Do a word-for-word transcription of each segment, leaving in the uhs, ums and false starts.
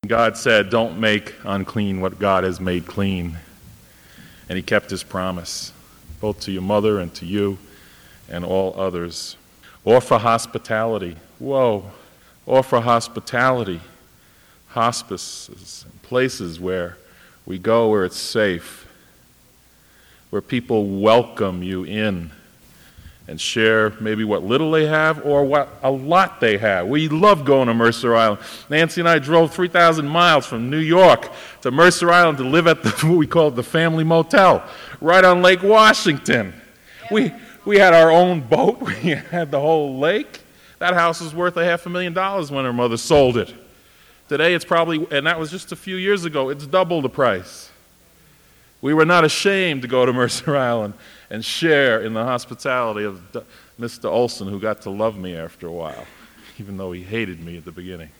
God said, don't make unclean what God has made clean. And he kept his promise, both to your mother and to you and all others. Offer hospitality. Whoa. Offer hospitality. Hospices, places where we go where it's safe, where people welcome you in and share maybe what little they have or what a lot they have. We love going to Mercer Island. Nancy and I drove three thousand miles from New York to Mercer Island to live at the, what we call the family motel, right on Lake Washington. We we had our own boat. We had the whole lake. That house was worth a half a million dollars when her mother sold it. Today it's probably, and that was just a few years ago, it's double the price. We were not ashamed to go to Mercer Island and share in the hospitality of Mister Olson, who got to love me after a while, even though he hated me at the beginning.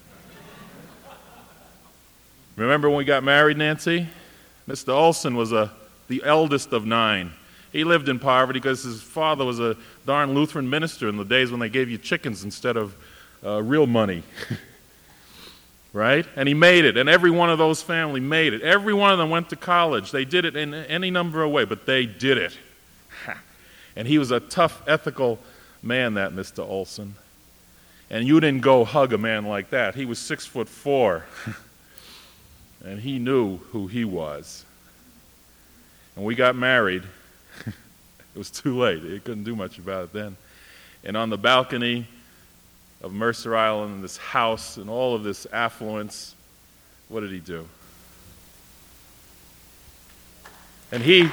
Remember when we got married, Nancy? Mister Olson was a, the eldest of nine. He lived in poverty because his father was a darn Lutheran minister in the days when they gave you chickens instead of uh, real money. Right? And he made it, and every one of those family made it. Every one of them went to college. They did it in any number of ways, but they did it. And he was a tough, ethical man, that Mister Olson. And you didn't go hug a man like that. He was six foot four, and he knew who he was. And we got married. It was too late. He couldn't do much about it then. And on the balcony of Mercer Island and this house and all of this affluence, what did he do? And he,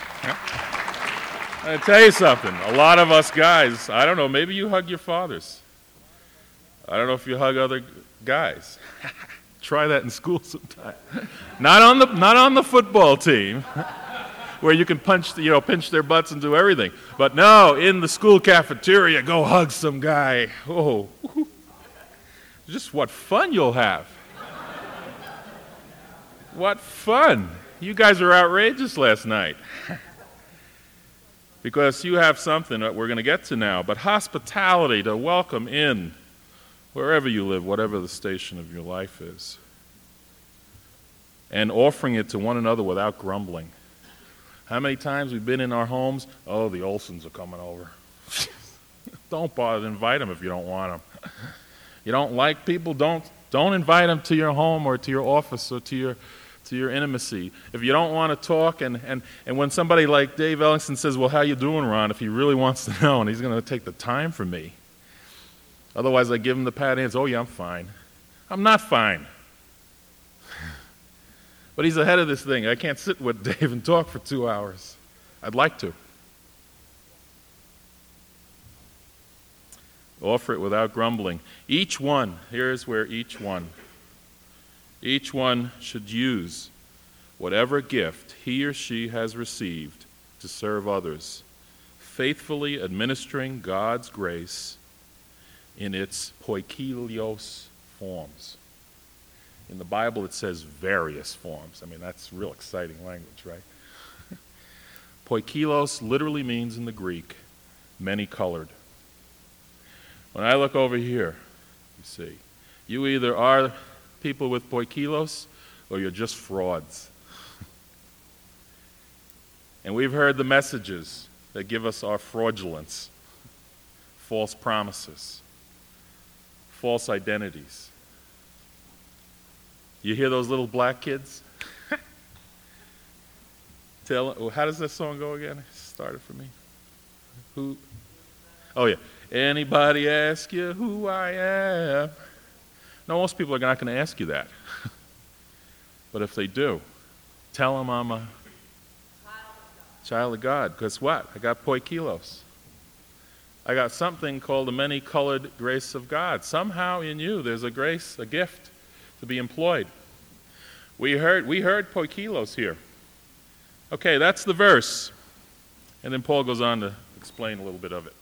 I tell you something, a lot of us guys, I don't know, maybe you hug your fathers. I don't know if you hug other guys. Try that in school sometime. Not on the, not on the football team, where you can punch, you know, pinch their butts and do everything. But no, in the school cafeteria, go hug some guy. Oh, just what fun you'll have. What fun. You guys were outrageous last night. Because you have something that we're going to get to now, but hospitality, to welcome in wherever you live, whatever the station of your life is. And offering it to one another without grumbling. How many times we've been in our homes? Oh, the Olsons are coming over. Don't bother to invite them if you don't want them. You don't like people? Don't don't invite them to your home or to your office or to your to your intimacy. If you don't want to talk, and, and, and when somebody like Dave Ellingson says, well, how you doing, Ron, if he really wants to know, and he's going to take the time for me. Otherwise, I give him the pat answer, oh, yeah, I'm fine. I'm not fine. But he's ahead of this thing. I can't sit with Dave and talk for two hours. I'd like to. Offer it without grumbling. Each one, here's where each one, each one should use whatever gift he or she has received to serve others, faithfully administering God's grace in its poikilos forms. In the Bible, it says various forms. I mean, that's real exciting language, right? Poikilos literally means in the Greek, many-colored. When I look over here, you see, you either are people with poikilos or you're just frauds. And we've heard the messages that give us our fraudulence, false promises, false identities. You hear those little black kids? Tell, how does that song go again? It started for me. Who? Oh, yeah. Anybody ask you who I am? No, most people are not going to ask you that. But if they do, tell them I'm a child of God. Because what? I got poikilos. I got something called the many-colored grace of God. Somehow in you there's a grace, a gift to be employed. We heard we heard poikilos here. Okay, that's the verse. And then Paul goes on to explain a little bit of it.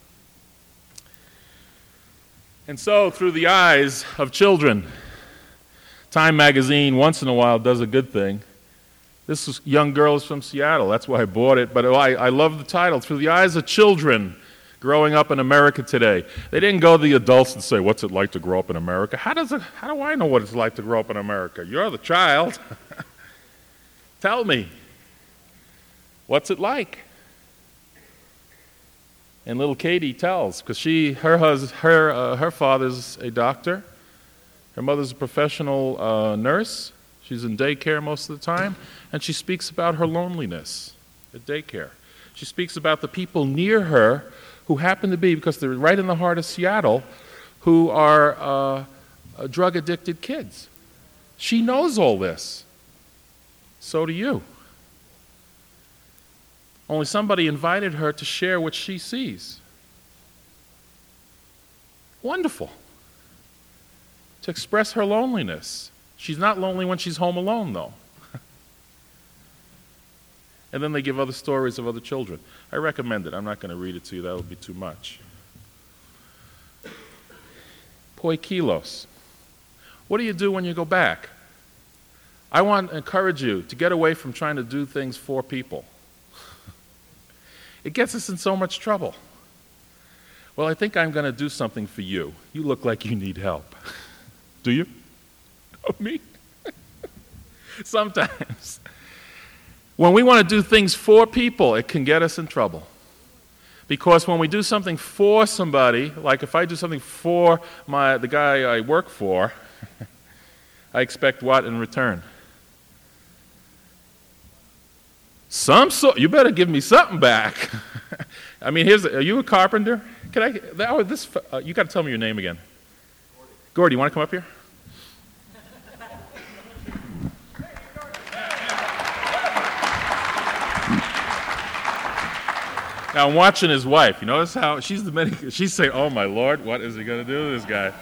And so, through the eyes of children, Time magazine once in a while does a good thing. This is young girl is from Seattle. That's why I bought it. But I, I love the title. Through the eyes of children, growing up in America today. They didn't go to the adults and say, what's it like to grow up in America? How does it, how do I know what it's like to grow up in America? You're the child. Tell me, what's it like? And little Katie tells, because she, her, hus, her, uh, her father's a doctor, her mother's a professional uh, nurse, she's in daycare most of the time, and she speaks about her loneliness at daycare. She speaks about the people near her who happen to be, because they're right in the heart of Seattle, who are uh, uh, drug-addicted kids. She knows all this. So do you. Only somebody invited her to share what she sees. Wonderful. To express her loneliness. She's not lonely when she's home alone, though. And then they give other stories of other children. I recommend it. I'm not going to read it to you. That would be too much. Poikilos. What do you do when you go back? I want to encourage you to get away from trying to do things for people. It gets us in so much trouble. Well, I think I'm going to do something for you. You look like you need help. Do you? Oh, me? Sometimes. When we want to do things for people, it can get us in trouble. Because when we do something for somebody, like if I do something for my, the guy I work for, I expect what in return? Some sort. You better give me something back. I mean, here's. Are you a carpenter? Can I? That, oh, this. Uh, you got to tell me your name again. Gordy. Gordy, you want to come up here? Now I'm watching his wife. You notice how she's the medic. She's saying, "Oh my Lord, what is he going to do to this guy?"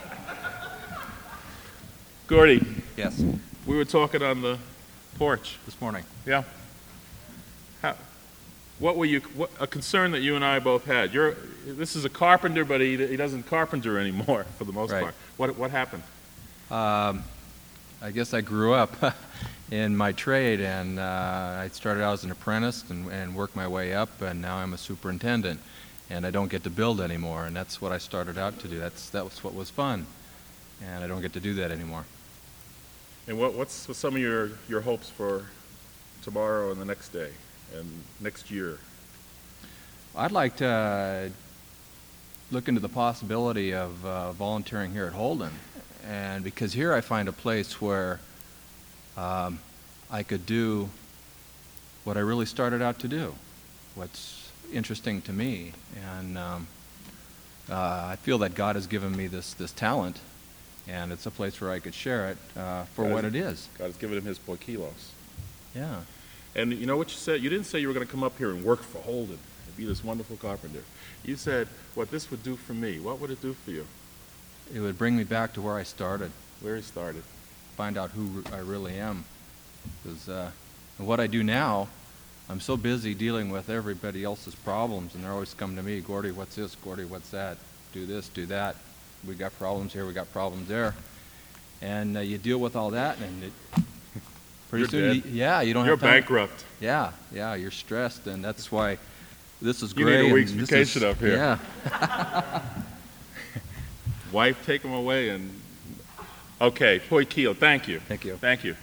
Gordy. Yes. We were talking on the porch This morning. Yeah. How, what were you? What, a concern that you and I both had. You're. This is a carpenter, but he he doesn't carpenter anymore for the most Right. part. What what happened? Um, I guess I grew up in my trade, and uh, I started out as an apprentice and, and worked my way up, and now I'm a superintendent, and I don't get to build anymore, and that's what I started out to do. That's that was what was fun, and I don't get to do that anymore. And what what's, what's some of your your hopes for tomorrow and the next day and next year? I'd like to uh, look into the possibility of uh, volunteering here at Holden, and because here I find a place where um, I could do what I really started out to do, what's interesting to me, and um, uh, I feel that God has given me this this talent, and it's a place where I could share it uh, for God what has- it is. God has given him his poikilos. Yeah. And you know what you said? You didn't say you were going to come up here and work for Holden and be this wonderful carpenter. You said what this would do for me. What would it do for you? It would bring me back to where I started, Where he started. find out who I really am. Because uh, what I do now, I'm so busy dealing with everybody else's problems, and they're always coming to me, Gordy, what's this? Gordy, what's that? Do this, do that. We got problems here, we got problems there. And uh, you deal with all that, and it, pretty You're soon, dead. you, yeah, you don't You're have time. bankrupt. Yeah, yeah, you're stressed, and that's why this is You great. need a and week's this vacation is- up here. Yeah. Wife, take him away and... Okay, poikilo, thank you. Thank you. Thank you.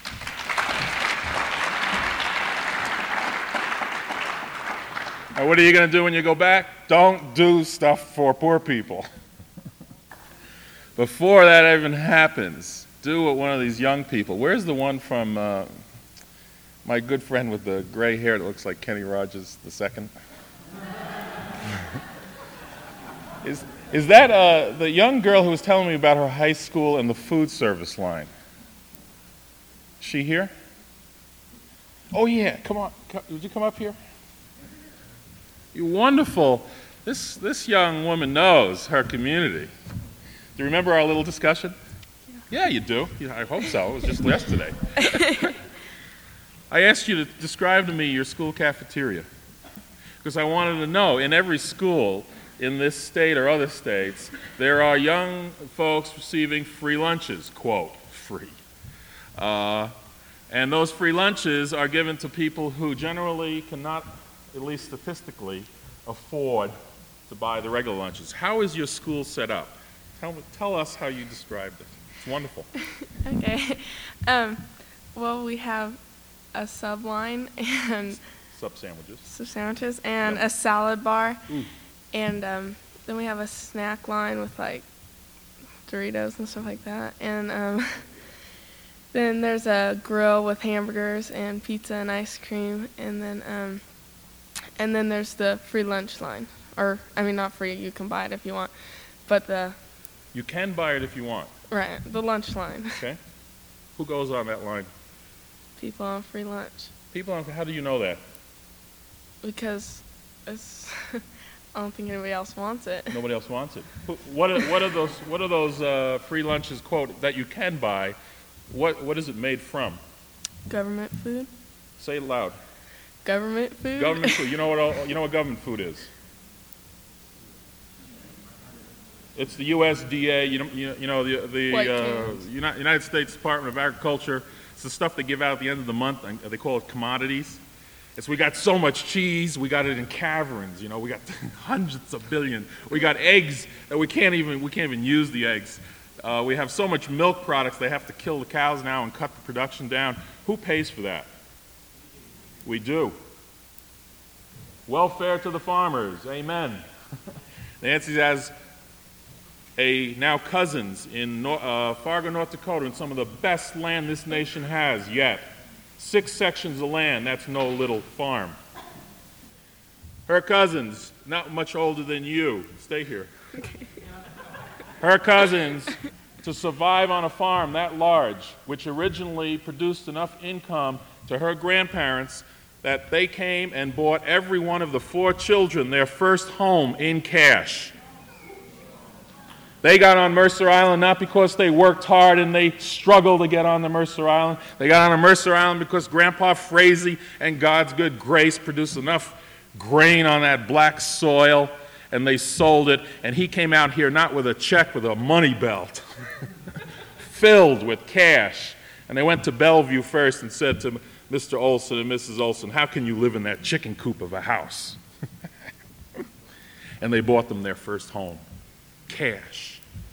Now, what are you going to do when you go back? Don't do stuff for poor people. Before that even happens, do what one of these young people. Where's the one from uh, my good friend with the gray hair that looks like Kenny Rogers the second? Is is that uh, the young girl who was telling me about her high school and the food service line? Is she here? Oh yeah, come on. Co- Would you come up here? You're wonderful. This this young woman knows her community. Do you remember our little discussion? Yeah, yeah you do. Yeah, I hope so. It was just yesterday. I asked you to describe to me your school cafeteria because I wanted to know, in every school in this state or other states, there are young folks receiving free lunches, quote, free. Uh, and those free lunches are given to people who generally cannot, at least statistically, afford to buy the regular lunches. How is your school set up? Tell, me- tell us how you described it. It's wonderful. Okay. Um, well, we have a sub line and Sub sandwiches. some sandwiches and Yep. a salad bar, Ooh. and um, then we have a snack line with like Doritos and stuff like that, and um, then there's a grill with hamburgers and pizza and ice cream, and then um, and then there's the free lunch line, or I mean not free, you can buy it if you want, but the You can buy it if you want, right the lunch line, okay? Who goes on that line? people on free lunch People on, how do you know that? because it's I don't think anybody else wants it. Nobody else wants it. Who- What are, what are those, what are those uh, free lunches, quote, that you can buy? What, what is it made from? Government food. Say it loud. Government food. Government food. You know what, all- you know what government food is? It's the U S D A, you know, you know- you know, the, the White uh, cans. Uni- United States Department of Agriculture. It's the stuff they give out at the end of the month, and they call it commodities. It's, we got so much cheese, we got it in caverns, you know, we got hundreds of billion. We got eggs that we can't even, we can't even use the eggs. Uh, we have so much milk products, they have to kill the cows now and cut the production down. Who pays for that? We do. Welfare to the farmers, amen. Nancy has a now cousins in Nor- uh, Fargo, North Dakota, in some of the best land this nation has yet. Six sections of land, that's no little farm. Her cousins, not much older than you, stay here. Her cousins, to survive on a farm that large, which originally produced enough income to her grandparents that they came and bought every one of the four children their first home in cash. They got on Mercer Island not because they worked hard and they struggled to get on the Mercer Island. They got on Mercer Island because Grandpa Frazee and God's good grace produced enough grain on that black soil, and they sold it, and he came out here not with a check, with a money belt filled with cash. And they went to Bellevue first and said to Mister Olson and Missus Olson, "How can you live in that chicken coop of a house?" And they bought them their first home. Cash.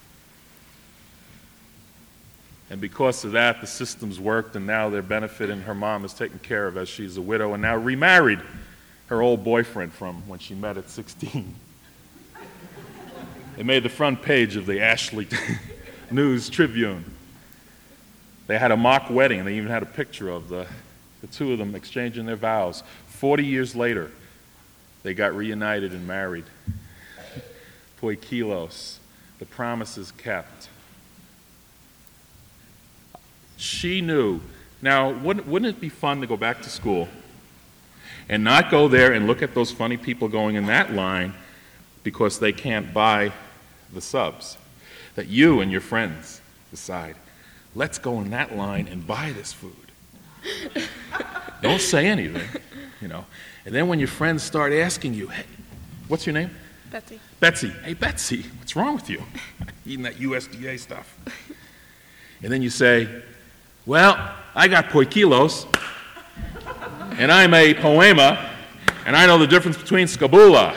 And because of that, the systems worked, and now they're benefiting. Her mom is taken care of as she's a widow and now remarried her old boyfriend from when she met at sixteen. They made the front page of the Ashley News Tribune. They had a mock wedding, and they even had a picture of the, the two of them exchanging their vows. Forty years later, they got reunited and married. Poikilos, the promises kept. She knew. Now, wouldn't, wouldn't it be fun to go back to school and not go there and look at those funny people going in that line because they can't buy the subs? That you and your friends decide, let's go in that line and buy this food. Don't say anything, you know. And then when your friends start asking you, hey, what's your name? Betsy. Betsy, hey Betsy, what's wrong with you? Eating that U S D A stuff. And then you say, well, I got poikilos, and I'm a poema, and I know the difference between scabula.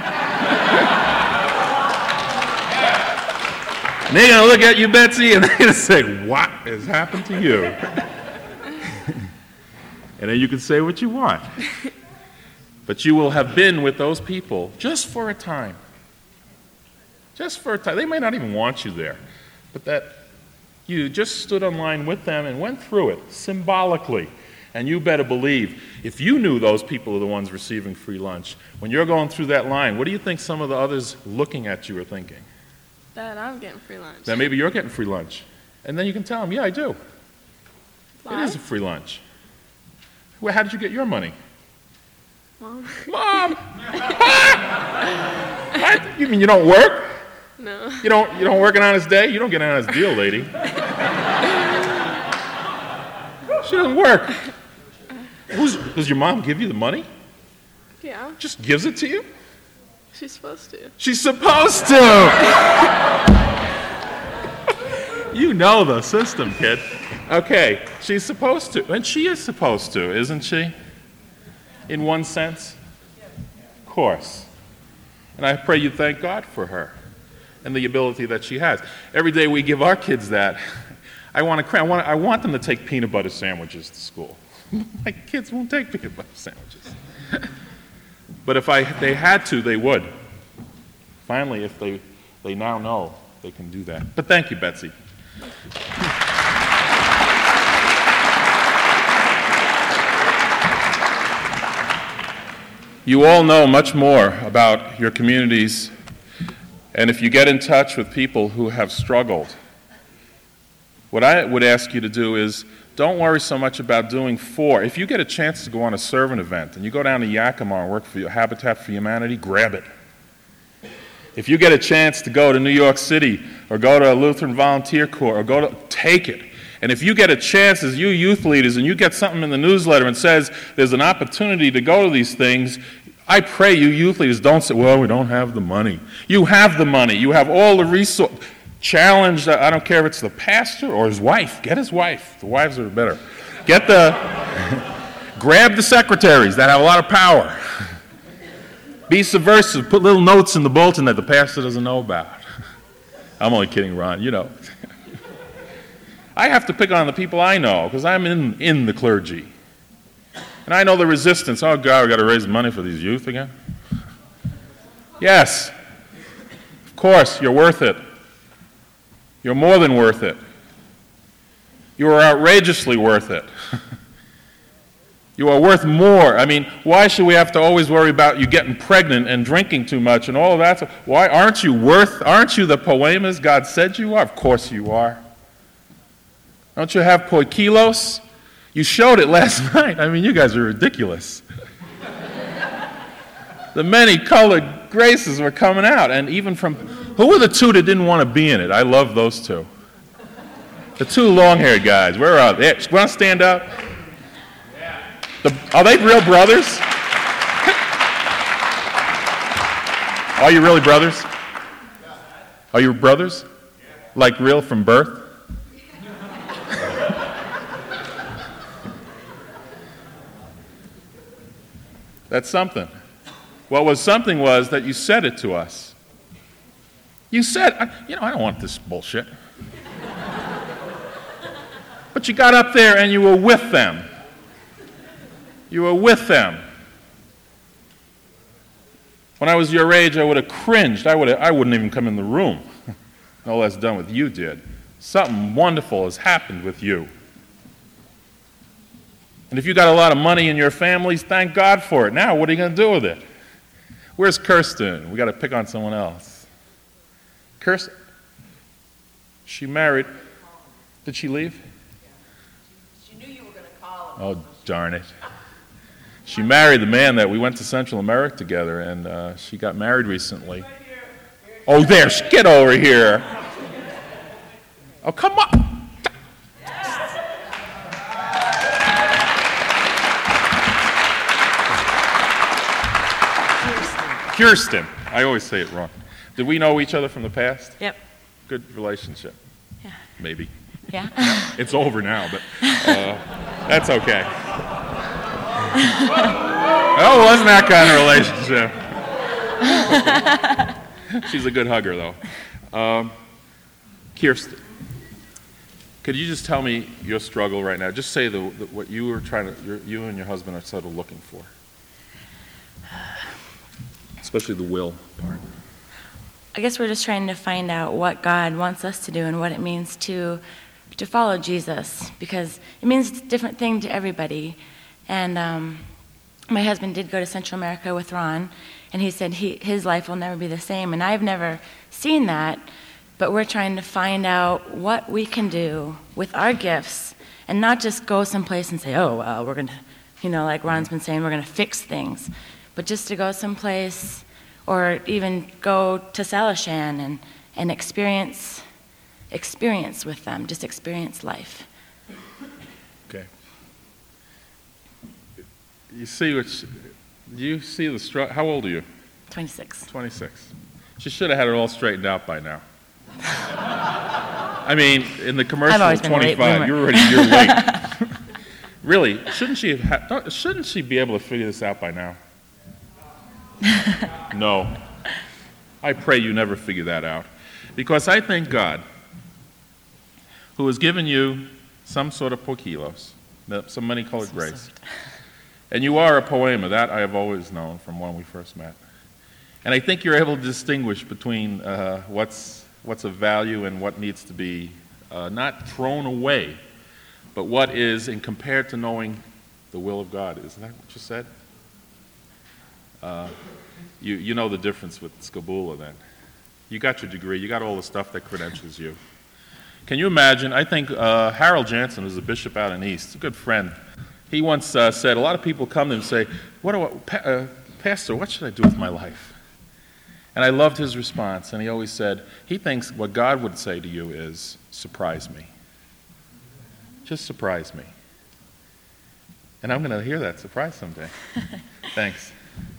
And they're going to look at you, Betsy, and they're going to say, what has happened to you? And then you can say what you want. But you will have been with those people just for a time. Just for a time. They may not even want you there, but that you just stood in line with them and went through it symbolically. And you better believe, if you knew those people are the ones receiving free lunch, when you're going through that line, what do you think some of the others looking at you are thinking? That I'm getting free lunch. That maybe you're getting free lunch. And then you can tell them, yeah, I do. Lie? It is a free lunch. Well, how did you get your money? Mom? Mom! What? You mean you don't work? No. You don't, you don't work an honest day? You don't get an honest deal, lady. She doesn't work. Who's, does your mom give you the money? Yeah, Just gives it to you? she's supposed to. She's supposed to! You know the system, kid. Okay, she's supposed to. And she is supposed to, isn't she? In one sense? Of course. And I pray you thank God for her and the ability that she has. Every day we give our kids that. I want to, I want, I want them to take peanut butter sandwiches to school. My kids won't take peanut butter sandwiches. But if I, they had to, they would. Finally, if they, they now know, they can do that. But thank you, Betsy. You all know much more about your communities, and if you get in touch with people who have struggled, what I would ask you to do is don't worry so much about doing for. If you get a chance to go on a servant event and you go down to Yakima and work for Habitat for Humanity, grab it. If you get a chance to go to New York City or go to a Lutheran Volunteer Corps or go to, take it. And if you get a chance as you youth leaders and you get something in the newsletter and says there's an opportunity to go to these things, I pray you youth leaders don't say, well, we don't have the money. You have the money. You have all the resources. Challenge, I don't care if it's the pastor or his wife. Get his wife. The wives are better. Get the, grab the secretaries that have a lot of power. Be subversive. Put little notes in the bulletin that the pastor doesn't know about. I'm only kidding, Ron. You know. I have to pick on the people I know because I'm in, in the clergy. And I know the resistance. Oh, God, we've got to raise money for these youth again. Yes. Of course, you're worth it. You're more than worth it. You are outrageously worth it. You are worth more. I mean, why should we have to always worry about you getting pregnant and drinking too much and all of that? Why aren't you worth, aren't you the poemas God said you are? Of course you are. Don't you have poikilos? You showed it last night. I mean, you guys are ridiculous. The many colored graces were coming out, and even from, who were the two that didn't want to be in it? I love those two. The two long-haired guys, where are they? Want to stand up? The, are they real brothers? Are you really brothers? Are you brothers? Like real from birth? That's something. What was something was that you said it to us. You said, I, you know, I don't want this bullshit. But you got up there and you were with them. You were with them. When I was your age, I would have cringed. I, would have, I wouldn't even come in the room. No less done with you did. Something wonderful has happened with you. And if you got a lot of money in your families, thank God for it. Now, what are you going to do with it? Where's Kirsten? We got to pick on someone else. Kirsten, she married. Did she leave? She knew you were going to call him. Oh, darn it. She married the man that we went to Central America together, and uh, she got married recently. Oh, there, get over here. Oh, come on. Kirsten. I always say it wrong. Did we know each other from the past? Yep. Good relationship. Yeah. Maybe. Yeah. It's over now, but uh, that's okay. Oh, it wasn't that kind of relationship. She's a good hugger, though. Um, Kirsten, could you just tell me your struggle right now? Just say the, the, what you were trying to, your, you and your husband are sort of looking for. Especially the will part. I guess we're just trying to find out what God wants us to do and what it means to to follow Jesus, because it means a different thing to everybody. And um, my husband did go to Central America with Ron, and he said he, his life will never be the same. And I've never seen that, but we're trying to find out what we can do with our gifts and not just go someplace and say, oh, well, we're going to, you know, like Ron's been saying, we're going to fix things. But just to go someplace or even go to Salishan and, and experience experience with them, just experience life. Okay. You see what, she, you see the struggle, how old are you? twenty-six. twenty-six. She should have had it all straightened out by now. I mean, in the commercial always of been a late twenty-five, bloomer. you're already, you're late. Really, shouldn't she have, ha- shouldn't she be able to figure this out by now? No. I pray you never figure that out. Because I thank God, who has given you some sort of poikilos, some many-colored grace. And you are a poema. That I have always known from when we first met. And I think you're able to distinguish between uh, what's, what's of value and what needs to be uh, not thrown away, but what is, in compared to knowing the will of God. Isn't that what you said? Uh, you, you know the difference with Scabula then. You got your degree. You got all the stuff that credentials you. Can you imagine? I think uh, Harold Jansen, who's a bishop out in East, a good friend, he once uh, said, a lot of people come to him and say, what do I, pa- uh, Pastor, what should I do with my life? And I loved his response, and he always said, he thinks what God would say to you is, surprise me. Just surprise me. And I'm going to hear that surprise someday. Thanks.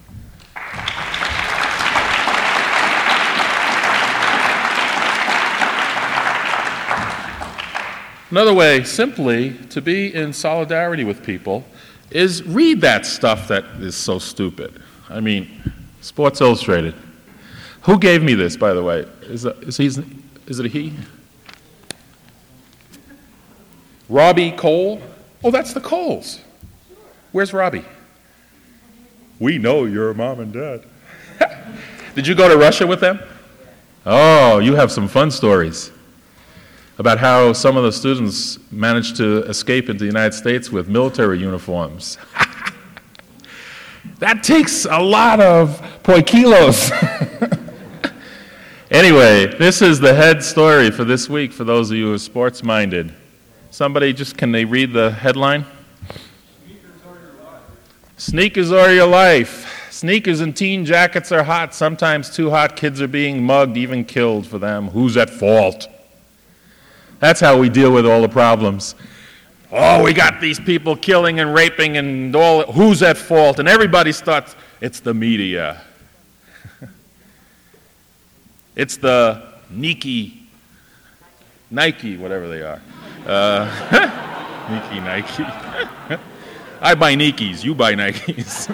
Another way, simply, to be in solidarity with people is read that stuff that is so stupid. I mean, Sports Illustrated. Who gave me this, by the way? Is it, is he, is it a he? Robbie Cole? Oh, that's the Coles. Where's Robbie? We know your mom and dad. Did you go to Russia with them? Oh, you have some fun stories about how some of the students managed to escape into the United States with military uniforms. That takes a lot of poikilos. Anyway, this is the head story for this week for those of you who are sports-minded. Somebody just, can they read the headline? Sneakers are your life. Sneakers are your life. Sneakers and teen jackets are hot. Sometimes too hot. Kids are being mugged, even killed for them. Who's at fault? That's how we deal with all the problems. Oh, we got these people killing and raping and all. Who's at fault? And everybody starts, it's the media. It's the Nike, Nike, whatever they are. Uh, Nike, Nike. I buy Nikes, you buy Nikes.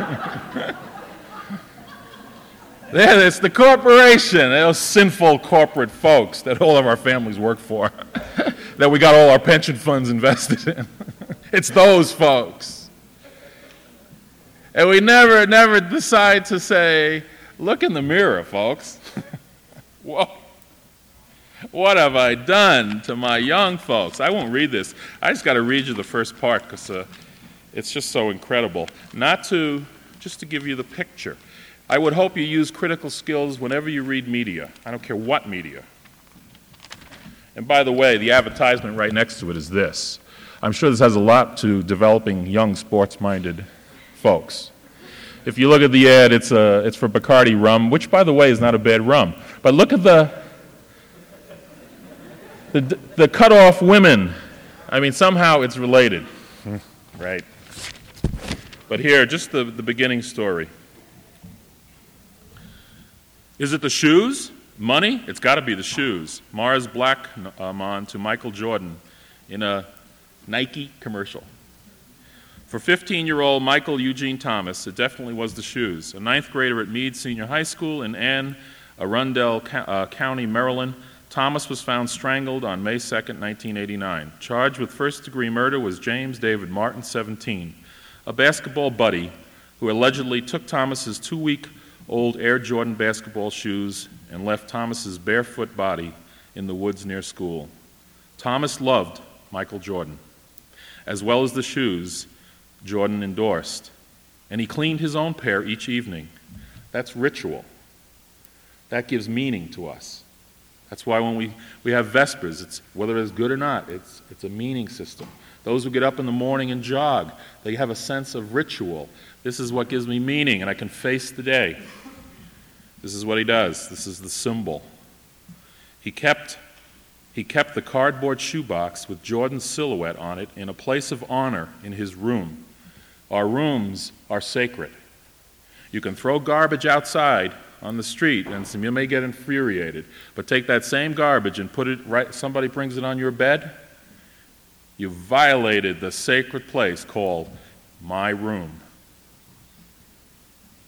Yeah, it's the corporation, those sinful corporate folks that all of our families work for, that we got all our pension funds invested in. It's those folks. And we never, never decide to say, look in the mirror, folks. Whoa. What have I done to my young folks? I won't read this. I just got to read you the first part because uh, it's just so incredible. Not to, just to give you the picture. I would hope you use critical skills whenever you read media. I don't care what media. And by the way, the advertisement right next to it is this. I'm sure this has a lot to developing young sports-minded folks. If you look at the ad, it's, a, it's for Bacardi rum, which, by the way, is not a bad rum. But look at the, the, the cut-off women. I mean, somehow it's related, right? But here, just the, the beginning story. Is it the shoes? Money? It's got to be the shoes. Mars Blackmon to Michael Jordan in a Nike commercial. For fifteen-year-old Michael Eugene Thomas, it definitely was the shoes. A ninth grader at Meade Senior High School in Anne Arundel uh, County, Maryland, Thomas was found strangled on May second, nineteen eighty-nine. Charged with first-degree murder was James David Martin, seventeen, a basketball buddy who allegedly took Thomas's two-week-old Air Jordan basketball shoes and left Thomas's barefoot body in the woods near school. Thomas loved Michael Jordan, as well as the shoes Jordan endorsed, and he cleaned his own pair each evening. That's ritual. That gives meaning to us. That's why when we, we have Vespers, it's, whether it's good or not, it's, it's a meaning system. Those who get up in the morning and jog, they have a sense of ritual. This is what gives me meaning, and I can face the day. This is what he does. This is the symbol. He kept, he kept the cardboard shoebox with Jordan's silhouette on it in a place of honor in his room. Our rooms are sacred. You can throw garbage outside on the street, and some, you may get infuriated, but take that same garbage and put it right, somebody brings it on your bed, you violated the sacred place called my room.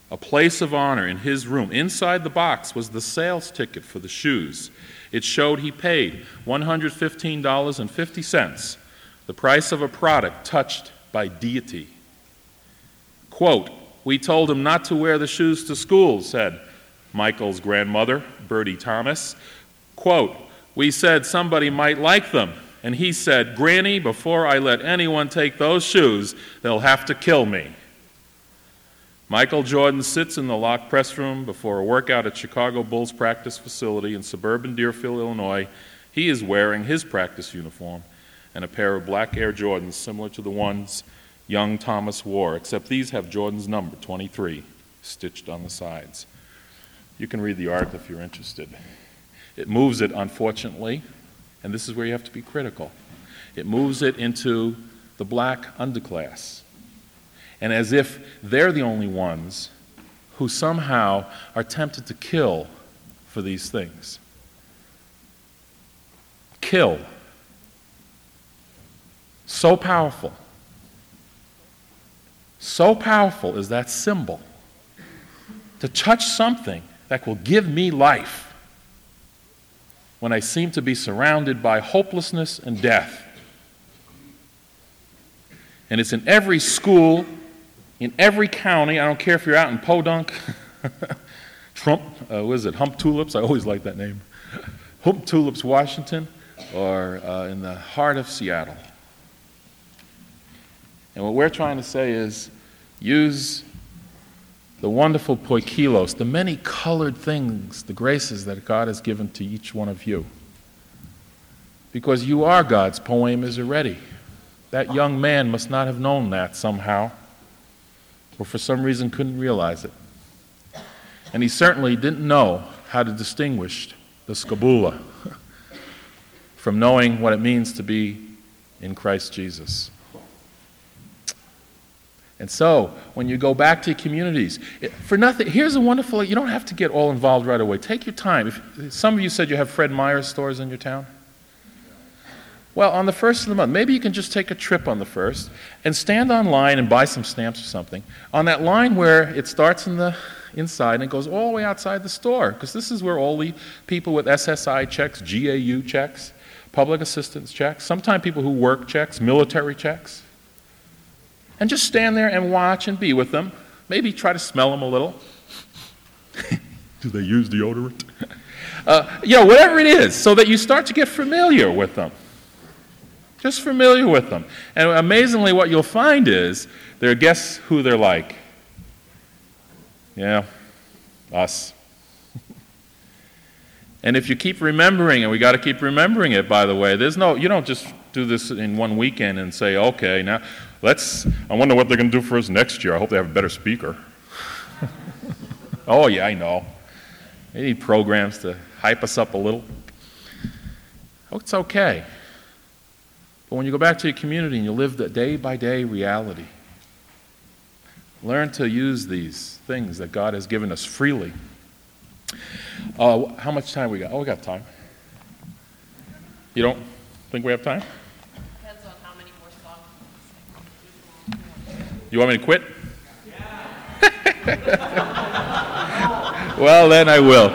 A place of honor in his room. Inside the box was the sales ticket for the shoes. It showed he paid one hundred fifteen dollars and fifty cents, the price of a product touched by deity. Quote, "We told him not to wear the shoes to school," said Michael's grandmother, Bertie Thomas. Quote, "We said somebody might like them, and he said, 'Granny, before I let anyone take those shoes, they'll have to kill me.'" Michael Jordan sits in the locked press room before a workout at Chicago Bulls practice facility in suburban Deerfield, Illinois. He is wearing his practice uniform and a pair of black Air Jordans similar to the ones young Thomas wore, except these have Jordan's number, twenty-three, stitched on the sides. You can read the article if you're interested. It moves it, unfortunately, and this is where you have to be critical. It moves it into the black underclass. And as if they're the only ones who somehow are tempted to kill for these things. Kill. So powerful. So powerful is that symbol. To touch something that will give me life when I seem to be surrounded by hopelessness and death. And it's in every school, in every county. I don't care if you're out in Podunk, Trump, uh, what is it, Hump Tulips? I always like that name. Hump Tulips, Washington, or uh, in the heart of Seattle. And what we're trying to say is use the wonderful poikilos, the many colored things, the graces that God has given to each one of you. Because you are God's poem is already. That young man must not have known that somehow, or for some reason couldn't realize it. And he certainly didn't know how to distinguish the scabula from knowing what it means to be in Christ Jesus. And so, when you go back to your communities, it, for nothing, here's a wonderful, you don't have to get all involved right away. Take your time. If, some of you said you have Fred Meyer stores in your town. Well, on the first of the month, maybe you can just take a trip on the first and stand online and buy some stamps or something. On that line where it starts in the inside and it goes all the way outside the store, because this is where all the people with S S I checks, G A U checks, public assistance checks, sometimes people who work checks, military checks. And just stand there and watch and be with them. Maybe try to smell them a little. Do they use deodorant? uh, you know, whatever it is, so that you start to get familiar with them. Just familiar with them. And amazingly, what you'll find is, they're, guess who they're like? Yeah, us. And if you keep remembering, and we got to keep remembering it, by the way, there's no, you don't just do this in one weekend and say, okay, now let's, I wonder what they're going to do for us next year. I hope they have a better speaker. Oh, yeah, I know. They need programs to hype us up a little. Oh, it's okay. But when you go back to your community and you live the day-by-day reality, learn to use these things that God has given us freely. Uh, how much time we got? Oh, we got time. You don't think we have time? Depends on how many more songs. You want me to quit? Well, then I will.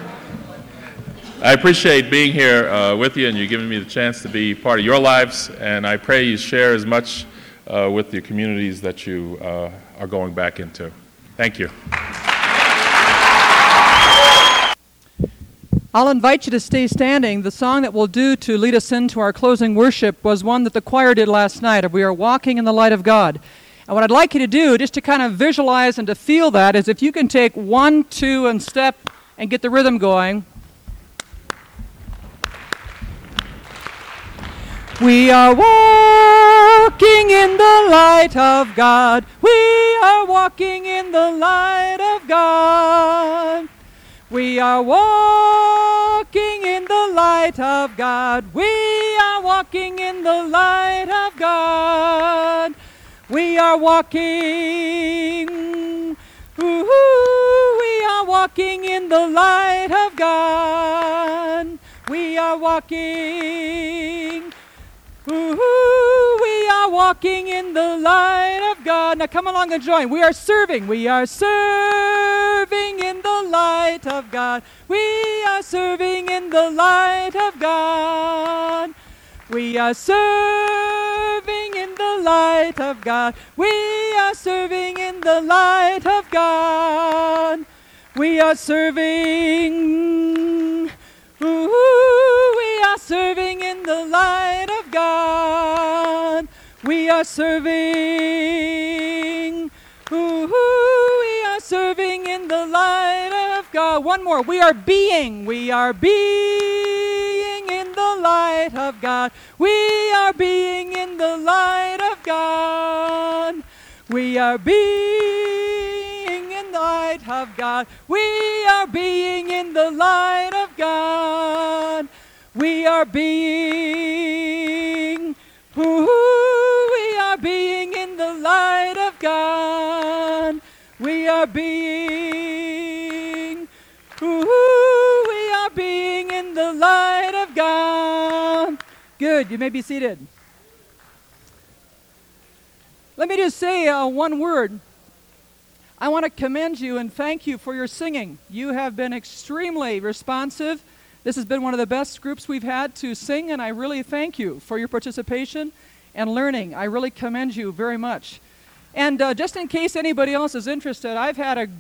I appreciate being here uh, with you, and you giving me the chance to be part of your lives, and I pray you share as much uh, with your communities that you uh, are going back into. Thank you. I'll invite you to stay standing. The song that we'll do to lead us into our closing worship was one that the choir did last night, of We Are Walking in the Light of God. And what I'd like you to do, just to kind of visualize and to feel that, is if you can take one, two, and step and get the rhythm going. We are walking in the light of God. We are walking in the light of God. We are walking in the light of God. We are walking in the light of God. We are walking. Ooh, we are walking in the light of God. We are walking. Ooh, we are walking in the light of God. Now come along and join. We are serving. We are serving. light of God. We are serving in the light of God. We are serving in the light of God. We are serving in the light of God. We are serving. Ooh, we are serving in the light of God. We are serving. Ooh, we are serving in the light of God. One more. We are being. We are being in the light of God. We are being in the light of God. We are being in the light of God. We are being in the light of God. We are being. Ooh, we are being in the light of God. We are being. Ooh, we are being in the light of God. Good. You may be seated. Let me just say uh, one word. I want to commend you and thank you for your singing. You have been extremely responsive. This has been one of the best groups we've had to sing, and I really thank you for your participation and learning. I really commend you very much. And uh, just in case anybody else is interested, I've had a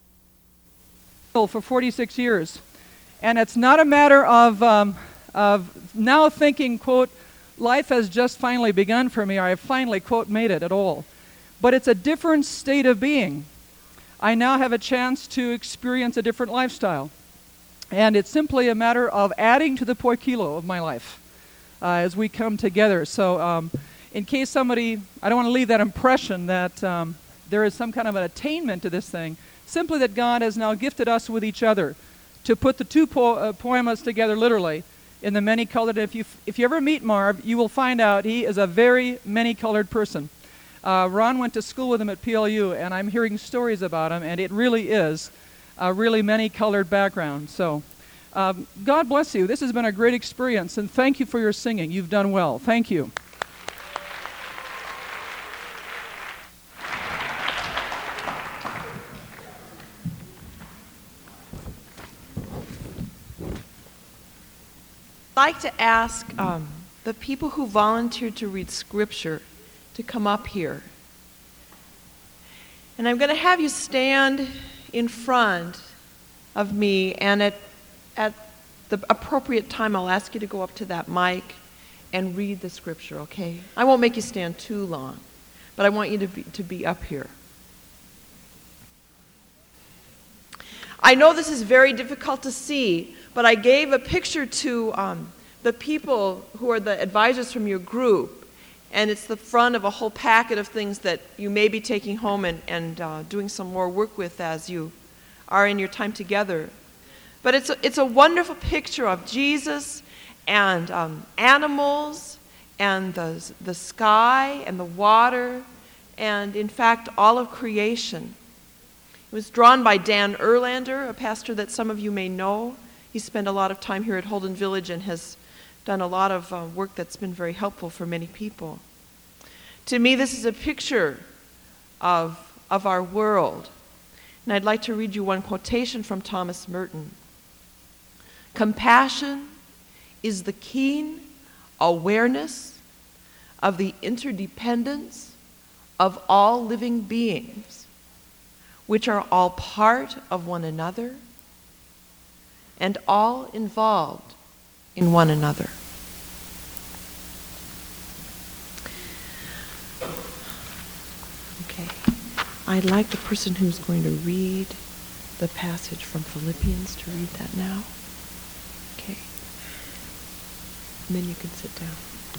for forty-six years. And it's not a matter of, um, of now thinking, quote, life has just finally begun for me, or I've finally, quote, made it at all. But it's a different state of being. I now have a chance to experience a different lifestyle. And it's simply a matter of adding to the por kilo of my life uh, as we come together. So um, in case somebody, I don't want to leave that impression that um, there is some kind of an attainment to this thing, simply that God has now gifted us with each other to put the two po- uh, poemas together literally in the many-colored. If you, if you ever meet Marv, you will find out he is a very many-colored person. Uh, Ron went to school with him at P L U, and I'm hearing stories about him, and it really is a really many-colored background. So um, God bless you. This has been a great experience, and thank you for your singing. You've done well. Thank you. I'd like to ask um, the people who volunteered to read scripture to come up here. And I'm going to have you stand in front of me, and at, at the appropriate time I'll ask you to go up to that mic and read the scripture, okay? I won't make you stand too long, but I want you to be, to be up here. I know this is very difficult to see, but I gave a picture to um, the people who are the advisors from your group, and it's the front of a whole packet of things that you may be taking home and, and uh, doing some more work with as you are in your time together. But it's a, it's a wonderful picture of Jesus and um, animals and the, the sky and the water and, in fact, all of creation. It was drawn by Dan Erlander, a pastor that some of you may know. He spent a lot of time here at Holden Village and has done a lot of uh, work that's been very helpful for many people. To me, this is a picture of, of our world. And I'd like to read you one quotation from Thomas Merton. Compassion is the keen awareness of the interdependence of all living beings, which are all part of one another and all involved in one another. Okay. I'd like the person who's going to read the passage from Philippians to read that now. Okay. And then you can sit down.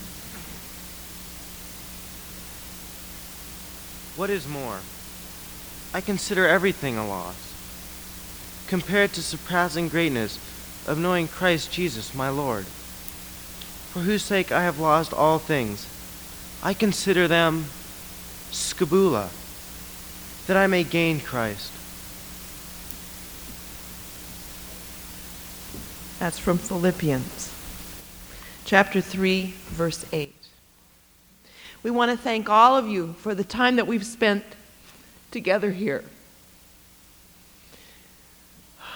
What is more, I consider everything a loss, compared to surpassing greatness of knowing Christ Jesus my Lord, for whose sake I have lost all things. I consider them scabula, that I may gain Christ. That's from Philippians, chapter three, verse eight. We want to thank all of you for the time that we've spent together here.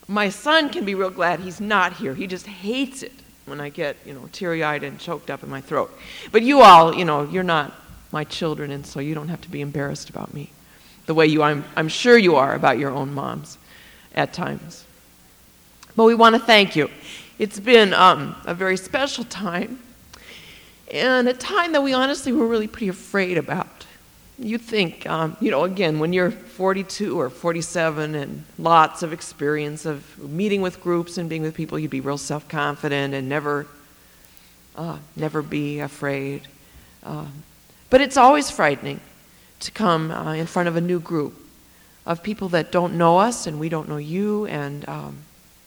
My son can be real glad he's not here. He just hates it when I get, you know, teary-eyed and choked up in my throat. But you all, you know, you're not my children, and so you don't have to be embarrassed about me the way you, I'm, I'm sure you are about your own moms at times. But we want to thank you. It's been um, a very special time, and a time that we honestly were really pretty afraid about. You think, um, you know, again, when you're forty-two or forty-seven and lots of experience of meeting with groups and being with people, you'd be real self-confident and never, uh, never be afraid. Um, but it's always frightening to come uh, in front of a new group of people that don't know us and we don't know you, and um,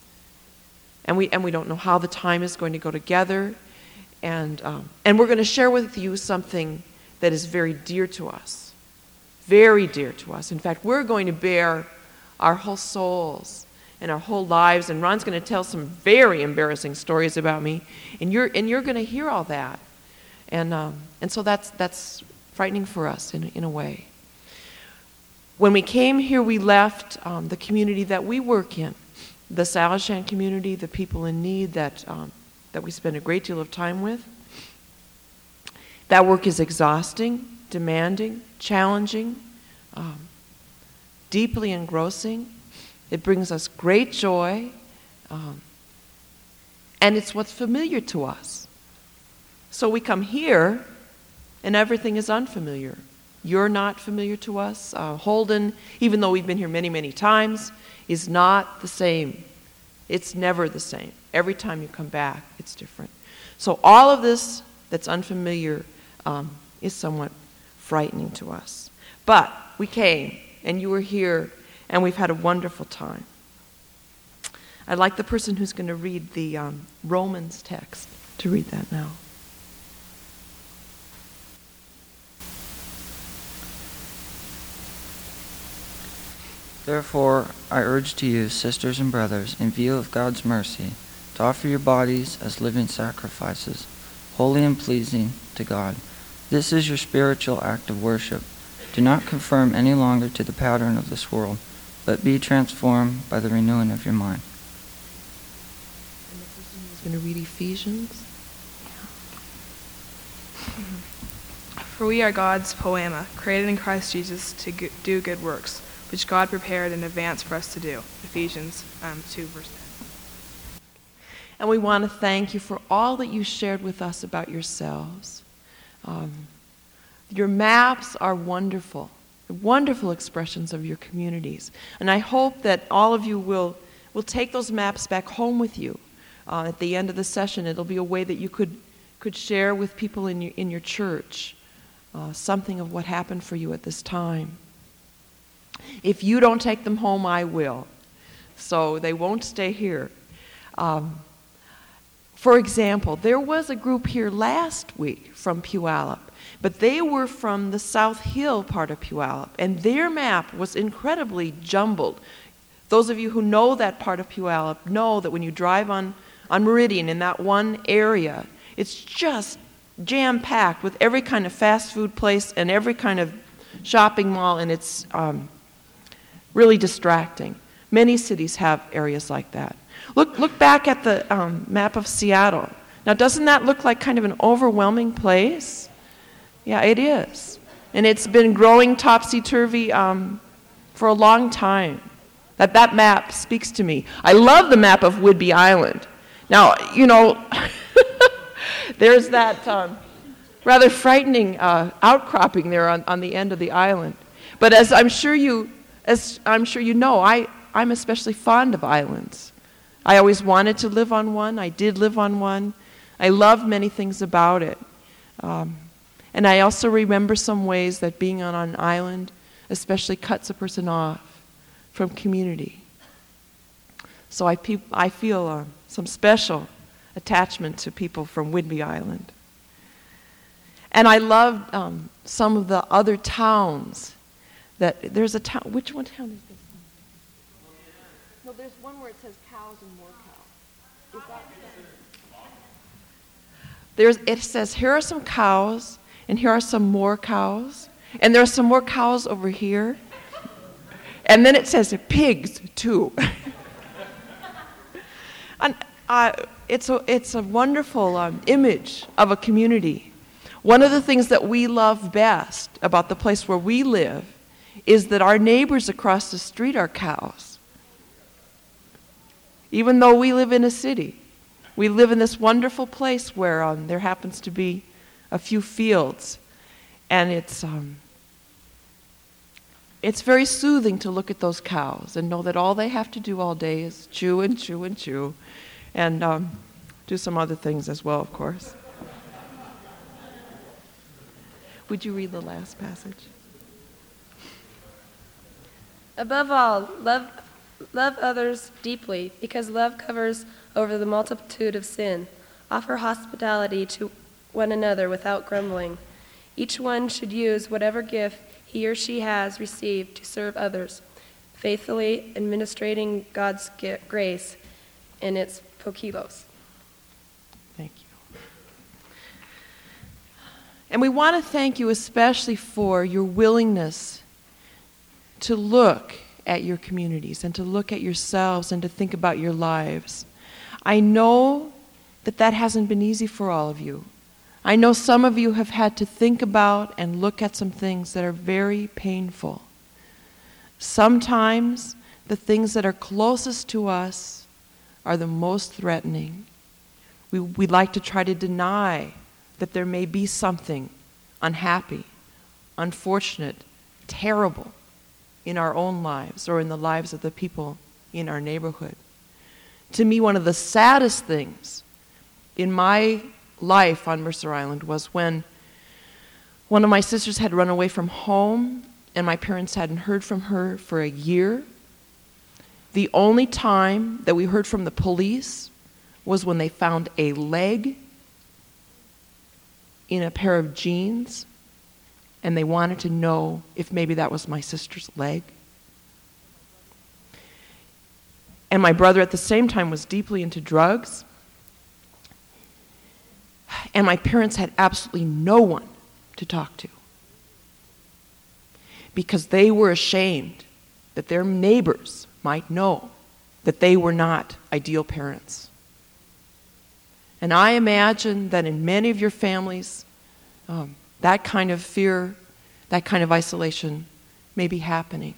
and we and we don't know how the time is going to go together, and um, and we're going to share with you something that is very dear to us, very dear to us. In fact, we're going to bear our whole souls and our whole lives, and Ron's going to tell some very embarrassing stories about me, and you're and you're going to hear all that, and um, and so that's that's frightening for us in in a way. When we came here, we left um, the community that we work in, the Salishan community, the people in need that um, that we spend a great deal of time with. That work is exhausting, demanding, challenging, um, deeply engrossing. It brings us great joy, um, and it's what's familiar to us. So we come here, and everything is unfamiliar. You're not familiar to us. Uh, Holden, even though we've been here many, many times, is not the same. It's never the same. Every time you come back, it's different. So all of this that's unfamiliar Um, is somewhat frightening to us. But we came, and you were here, and we've had a wonderful time. I'd like the person who's going to read the um, Romans text to read that now. Therefore, I urge to you, sisters and brothers, in view of God's mercy, to offer your bodies as living sacrifices, holy and pleasing to God. This is your spiritual act of worship. Do not conform any longer to the pattern of this world, but be transformed by the renewing of your mind. And the person who's going to read Ephesians. For we are God's poema, created in Christ Jesus to go- do good works, which God prepared in advance for us to do. Ephesians um, two, verse ten. And we want to thank you for all that you shared with us about yourselves. Um, your maps are wonderful, wonderful expressions of your communities. And I hope that all of you will, will take those maps back home with you. Uh, at the end of the session, it'll be a way that you could, could share with people in your, in your church uh, something of what happened for you at this time. If you don't take them home, I will. So they won't stay here. Um, For example, there was a group here last week from Puyallup, but they were from the South Hill part of Puyallup, and their map was incredibly jumbled. Those of you who know that part of Puyallup know that when you drive on, on Meridian in that one area, it's just jam-packed with every kind of fast food place and every kind of shopping mall, and it's um, really distracting. Many cities have areas like that. Look, look back at the um, map of Seattle. Now, doesn't that look like kind of an overwhelming place? Yeah, it is. And it's been growing topsy-turvy um, for a long time. That, that map speaks to me. I love the map of Whidbey Island. Now, you know, there's that um, rather frightening uh, outcropping there on, on the end of the island. But as I'm sure you, as I'm sure you know, I, I'm especially fond of islands. I always wanted to live on one. I did live on one. I love many things about it. Um, and I also remember some ways that being on an island especially cuts a person off from community. So I, pe- I feel uh, some special attachment to people from Whidbey Island. And I loved um, some of the other towns. That there's a town. Which one town is this? No, there's one where it says cows and more cows. Is that? There's. It says here are some cows, and here are some more cows, and there are some more cows over here. And then it says pigs too. uh, it's, a, it's a wonderful um, image of a community. One of the things that we love best about the place where we live is that our neighbors across the street are cows. Even though we live in a city, we live in this wonderful place where um, there happens to be a few fields, and it's um, it's very soothing to look at those cows and know that all they have to do all day is chew and chew and chew, and um, do some other things as well, of course. Would you read the last passage? Above all, love, love others deeply, because love covers over the multitude of sin. Offer hospitality to one another without grumbling. Each one should use whatever gift he or she has received to serve others, faithfully administrating God's grace in its pokilos. Thank you. And we want to thank you especially for your willingness to look at your communities and to look at yourselves and to think about your lives. I know that that hasn't been easy for all of you. I know some of you have had to think about and look at some things that are very painful. Sometimes the things that are closest to us are the most threatening. We, we like to try to deny that there may be something unhappy, unfortunate, terrible in our own lives or in the lives of the people in our neighborhood. To me, one of the saddest things in my life on Mercer Island was when one of my sisters had run away from home and my parents hadn't heard from her for a year. The only time that we heard from the police was when they found a leg in a pair of jeans, and they wanted to know if maybe that was my sister's leg. And my brother at the same time was deeply into drugs. And my parents had absolutely no one to talk to because they were ashamed that their neighbors might know that they were not ideal parents. And I imagine that in many of your families, um, that kind of fear, that kind of isolation may be happening.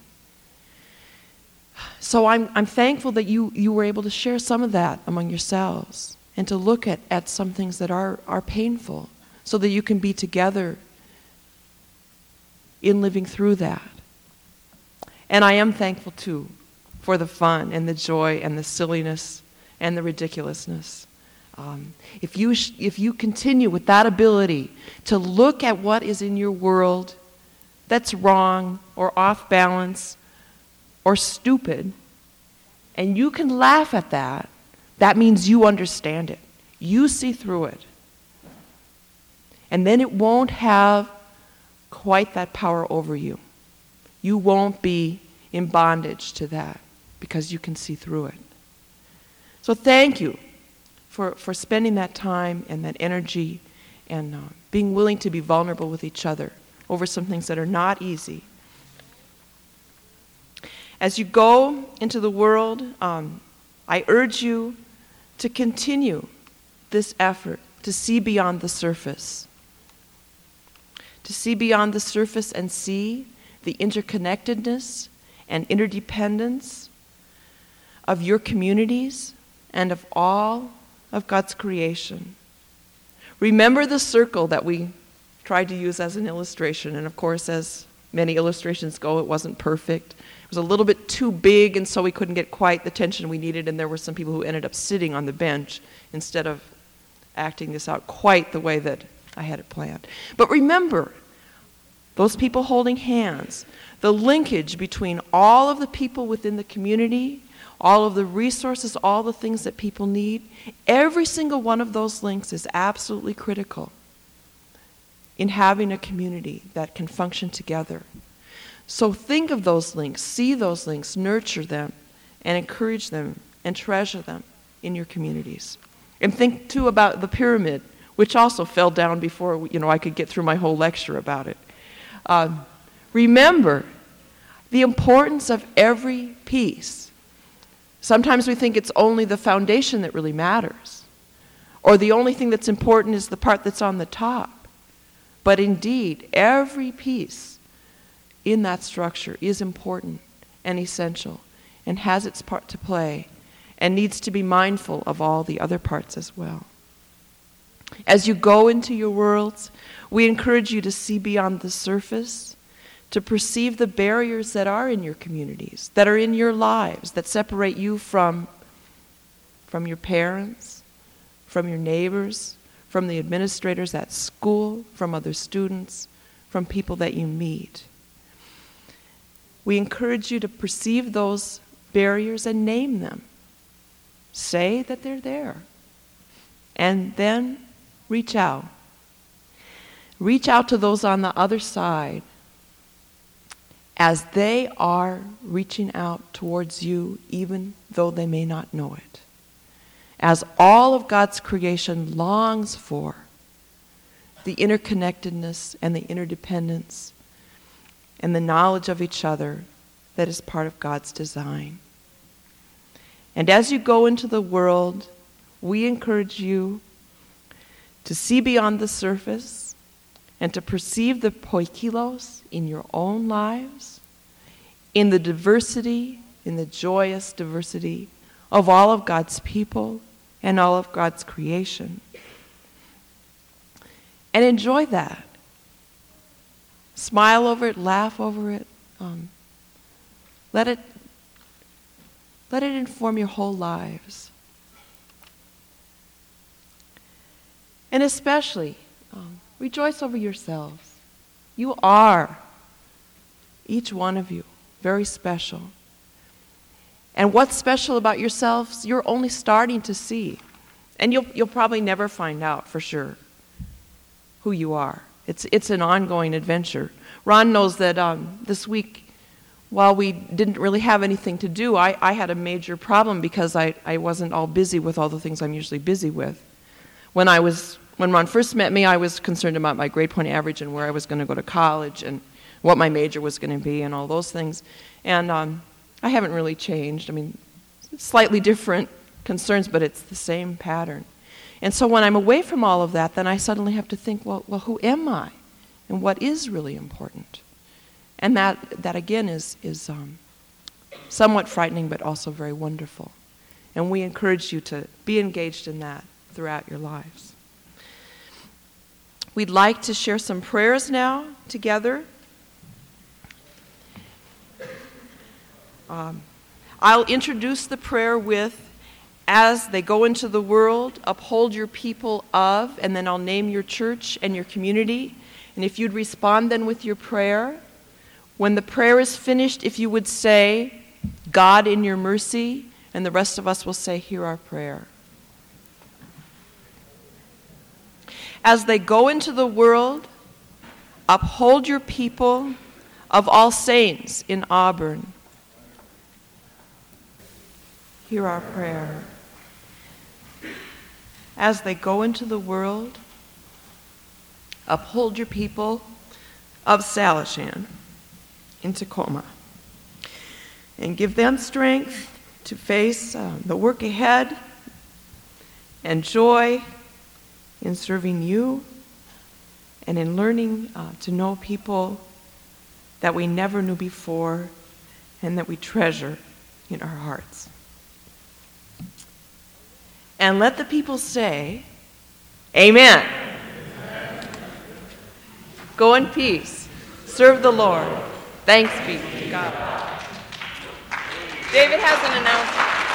So I'm, I'm thankful that you, you were able to share some of that among yourselves and to look at, at some things that are, are painful so that you can be together in living through that. And I am thankful, too, for the fun and the joy and the silliness and the ridiculousness. Um, if you sh- if you continue with that ability to look at what is in your world that's wrong or off balance or stupid, and you can laugh at that, that means you understand it. You see through it. And then it won't have quite that power over you. You won't be in bondage to that because you can see through it. So thank you for, for spending that time and that energy and uh, being willing to be vulnerable with each other over some things that are not easy. As you go into the world, um, I urge you to continue this effort to see beyond the surface. To see beyond the surface and see the interconnectedness and interdependence of your communities and of all of God's creation. Remember the circle that we tried to use as an illustration, and of course, as many illustrations go, it wasn't perfect. It was a little bit too big, and so we couldn't get quite the tension we needed, and there were some people who ended up sitting on the bench instead of acting this out quite the way that I had it planned. But remember, those people holding hands, the linkage between all of the people within the community, all of the resources, all the things that people need, every single one of those links is absolutely critical in having a community that can function together. So think of those links, see those links, nurture them, and encourage them, and treasure them in your communities. And think, too, about the pyramid, which also fell down before you know I could get through my whole lecture about it. Um, remember the importance of every piece. Sometimes we think it's only the foundation that really matters, or the only thing that's important is the part that's on the top. But indeed, every piece in that structure is important and essential and has its part to play and needs to be mindful of all the other parts as well. As you go into your worlds, we encourage you to see beyond the surface, to perceive the barriers that are in your communities, that are in your lives, that separate you from, from your parents, from your neighbors, from the administrators at school, from other students, from people that you meet. We encourage you to perceive those barriers and name them. Say that they're there. And then reach out. Reach out to those on the other side as they are reaching out towards you, even though they may not know it. As all of God's creation longs for the interconnectedness and the interdependence and the knowledge of each other that is part of God's design. And as you go into the world, we encourage you to see beyond the surface and to perceive the poikilos in your own lives, in the diversity, in the joyous diversity of all of God's people and all of God's creation. And enjoy that. Smile over it, laugh over it. Um, let it, let it inform your whole lives. And especially, um, rejoice over yourselves. You are, each one of you, very special. And what's special about yourselves, you're only starting to see. And you'll, you'll probably never find out for sure who you are. It's, it's an ongoing adventure. Ron knows that um, this week, while we didn't really have anything to do, I, I had a major problem because I, I wasn't all busy with all the things I'm usually busy with. When I was When Ron first met me, I was concerned about my grade point average and where I was going to go to college and what my major was going to be and all those things. And um, I haven't really changed. I mean, slightly different concerns, but it's the same pattern. And so when I'm away from all of that, then I suddenly have to think, well, well, who am I? And what is really important? And that, that again, is, is um, somewhat frightening, but also very wonderful. And we encourage you to be engaged in that throughout your lives. We'd like to share some prayers now together. Um, I'll introduce the prayer with, as they go into the world, uphold your people of, and then I'll name your church and your community. And if you'd respond then with your prayer, when the prayer is finished, if you would say, God in your mercy, and the rest of us will say, hear our prayer. As they go into the world, uphold your people of All Saints in Auburn. Hear our prayer. As they go into the world, uphold your people of Salishan in Tacoma. And give them strength to face uh, the work ahead and joy in serving you and in learning uh, to know people that we never knew before and that we treasure in our hearts. And let the people say, Amen. Amen. Go in peace. Serve the Lord. Thanks be to God. David has an announcement.